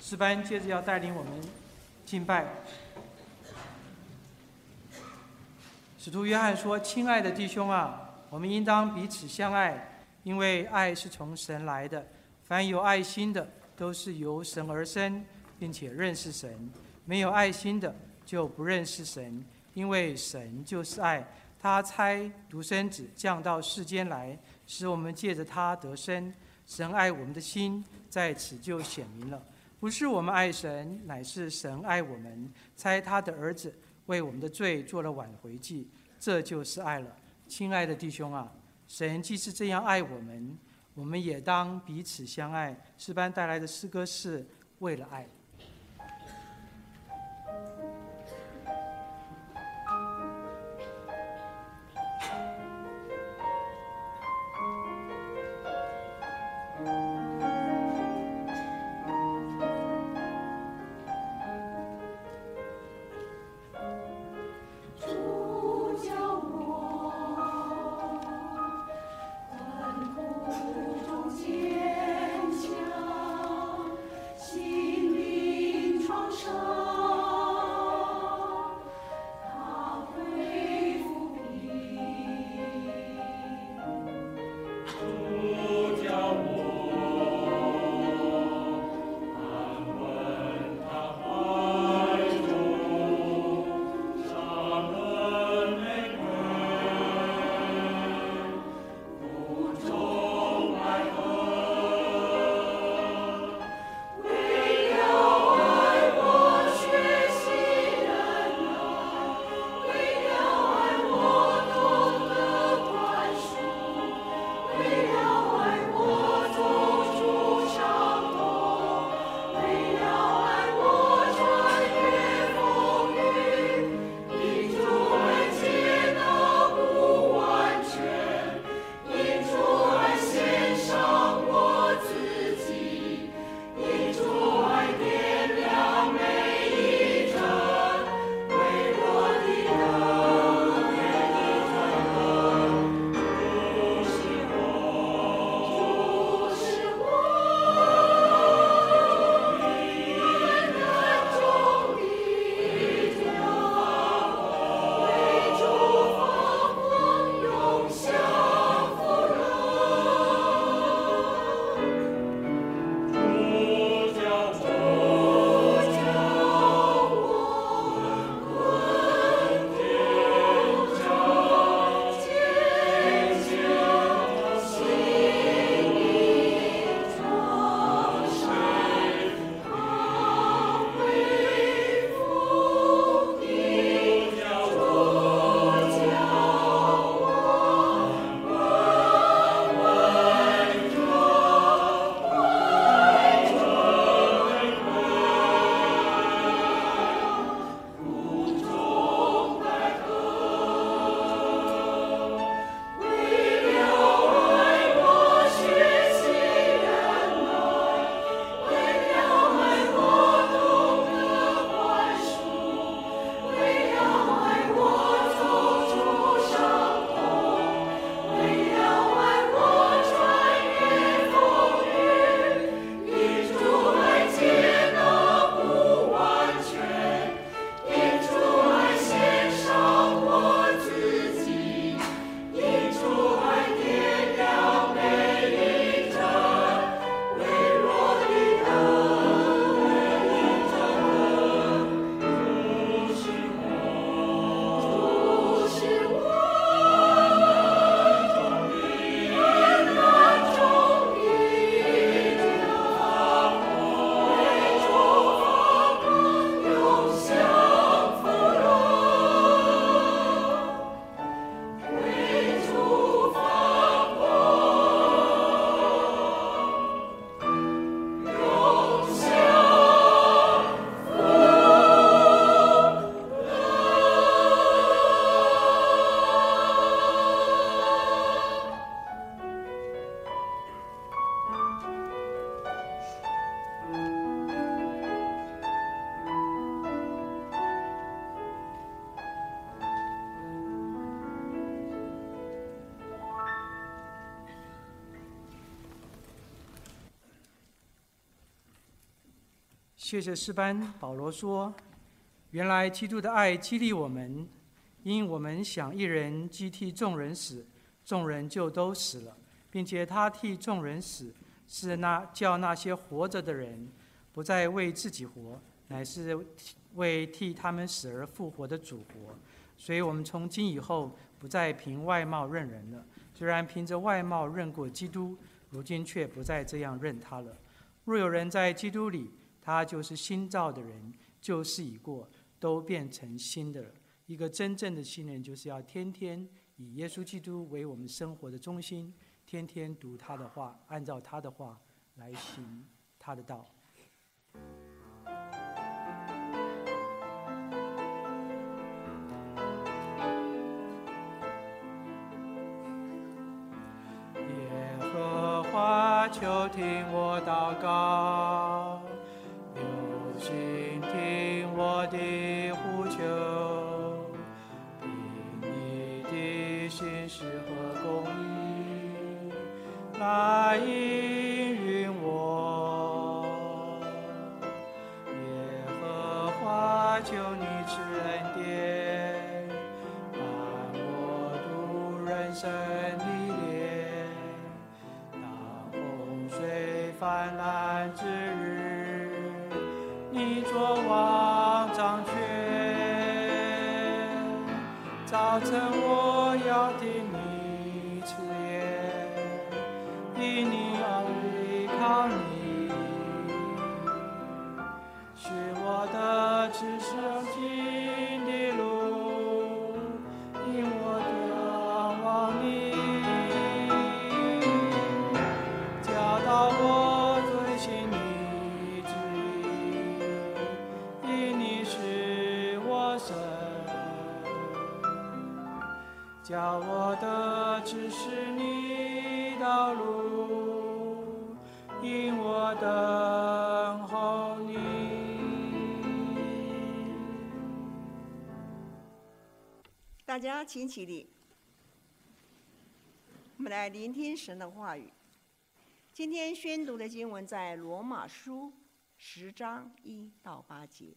诗班接着要带领我们敬拜。使徒约翰说：“亲爱的弟兄啊，我们应当彼此相爱，因为爱是从神来的。凡有爱心的，都是由神而生，并且认识神；没有爱心的，就不认识神，因为神就是爱。他差独生子降到世间来，使我们借着他得生。神爱我们的心在此就显明了，不是我们爱神，乃是神爱我们，差他的儿子为我们的罪做了挽回祭，这就是爱了。亲爱的弟兄啊，神既是这样爱我们，我们也当彼此相爱。”诗班带来的诗歌是为了爱。 困苦中坚强，心里谢谢诗班保罗说：“原来基督的爱激励我们，因我们想一人既替众人死，众人就都死了，并且他替众人死，是叫那些活着的人不再为自己活，乃是为替他们死而复活的主活。所以我们从今以后不再凭外貌认人了。虽然凭着外貌认过基督，如今却不再这样认他了。若有人在基督里，他就是新造的人，旧事已过，都变成新的了。一个真正的新人，就是要天天以耶稣基督为我们生活的中心，天天读他的话，按照他的话来行他的道。耶和华，求听我祷告，留心听我的呼求，凭你的信实和公义来应允我。耶和华，求你赐恩典，伴我度人生历练。当洪水泛滥之日，你作王掌权。早晨我要听你赐言，因你而依靠你，是我的指生经的路，因我仰望你，教导我遵行你旨意，因你是我神，叫我的指示你道路，因我等候你。 大家请起立，我们来聆听神的话语。今天宣读的经文在罗马书10章1到8节。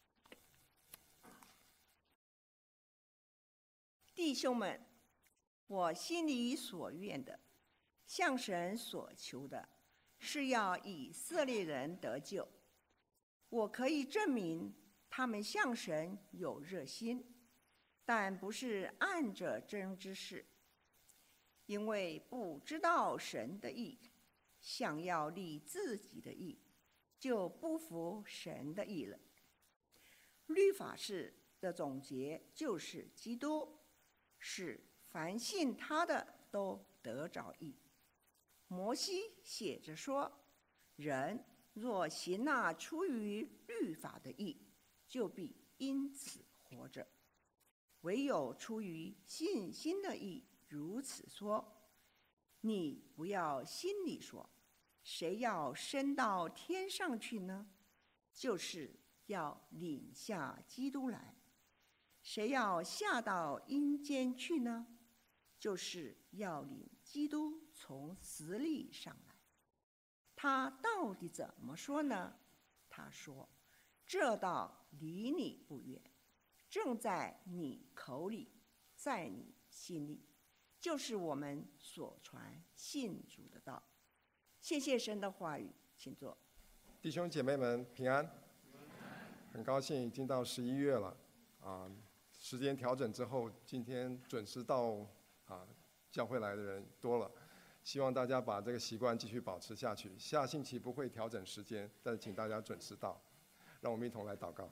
弟兄们，我心里所愿的，向神所求的，是要以色列人得救。我可以证明他们向神有热心，但不是按着真知识，因为不知道神的义，想要立自己的义，就不服神的义了。律法式的总结就是基督，使凡信他的都得着义。摩西写着说，人若行那出于律法的义，就必因此活着。唯有出于信心的义，如此说。你不要心里说，谁要升到天上去呢？就是要领下基督来。谁要下到阴间去呢？就是要领基督从死里上来。他到底怎么说呢？他说，这道离你不远，正在你口里，在你心里，就是我们所传信主的道。谢谢神的话语，请坐。 弟兄姐妹们平安，很高兴已经到11月了时间调整之后，今天准时到教会来的人多了，希望大家把这个习惯继续保持下去。下星期不会调整时间，但是请大家准时到。让我们一同来祷告。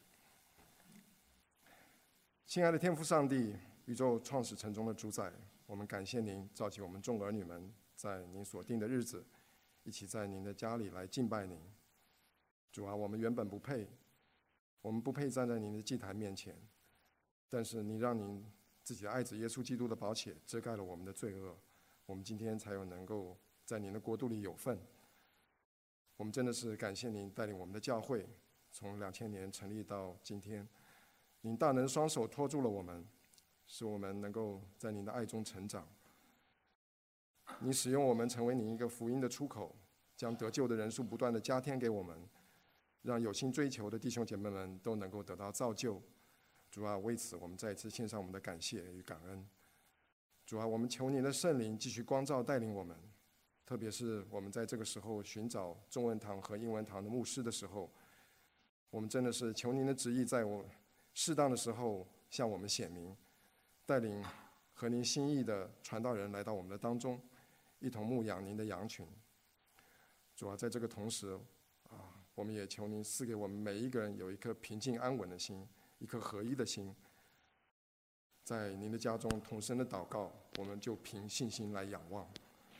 亲爱的天父上帝，宇宙创始成终的主宰，我们感谢您召集我们众儿女们在您所定的日子，一起在您的家里来敬拜您。主啊，我们原本不配，我们不配站在您的祭坛面前，但是你让您自己的爱子耶稣基督的宝血遮盖了我们的罪恶，我们今天才有能够在您的国度里有份。我们真的是感谢您带领我们的教会从2000年成立到今天，您大能双手托住了我们，使我们能够在您的爱中成长。你使用我们成为您一个福音的出口，将得救的人数不断的加添给我们， 让有心追求的弟兄姐妹们都能够得到造就。主啊，为此我们再一次献上我们的感谢与感恩。主啊，我们求您的圣灵继续光照带领我们，特别是我们在这个时候寻找中文堂和英文堂的牧师的时候，我们真的是求您的旨意在我适当的时候向我们显明，带领合您心意的传道人来到我们的当中，一同牧养您的羊群。主啊，在这个同时我们也求您赐给我们每一个人有一颗平静安稳的心，一颗合一的心，在您的家中同声的祷告，我们就凭信心来仰望。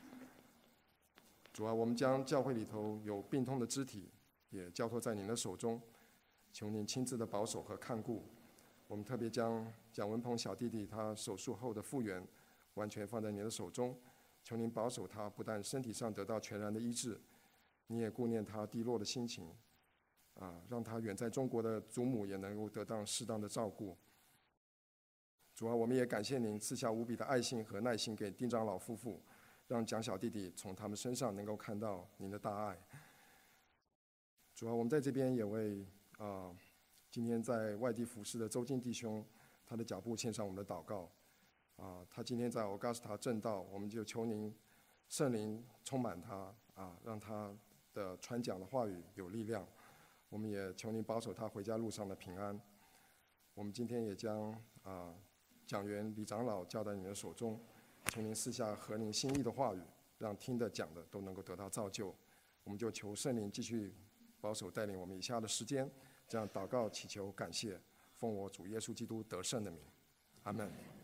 主啊，我们将教会里头有病痛的肢体也交托在您的手中，求您亲自的保守和看顾。我们特别将蒋文鹏小弟弟他手术后的复原完全放在您的手中，求您保守他，不但身体上得到全然的医治，你也顾念他低落的心情，让他远在中国的祖母也能够得到适当的照顾。主啊，我们也感谢您赐下无比的爱心和耐心给丁长老夫妇，让蒋小弟弟从他们身上能够看到您的大爱。主啊，我们在这边也为今天在外地服侍的周金弟兄他的脚步献上我们的祷告。他今天在欧加斯塔正道，我们就求您圣灵充满他，让他的传讲的话语有力量。我们也求您保守他回家路上的平安。我们今天也将讲员李长老交在您的手中，求您赐下合您心意的话语，让听的讲的都能够得到造就。我们就求圣灵继续保守带领我们以下的时间，这样祷告祈求感谢，奉我主耶稣基督得胜的名，阿们。